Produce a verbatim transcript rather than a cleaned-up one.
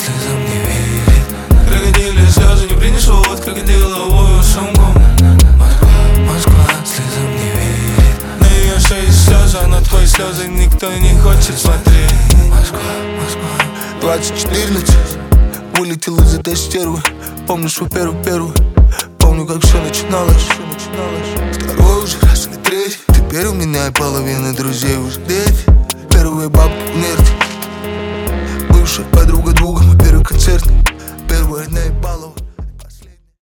слезам не верит. Крокодили слезы не принесут крокодиловую сумку. Москва, Москва, слезам не верит. На ее шее слезы, а на твои слезы никто не хочет смотреть. Москва, Москва. Двадцать четыре на час. Вылетел из этой стервы. Помню свой первый-первый. Помню, как все начиналось. Второй уже раз или третий. Теперь у меня и половина друзей уже дети. Первая бабка умерти. Бывшая подруга друга. Мой первый концерт. Первая наебалова.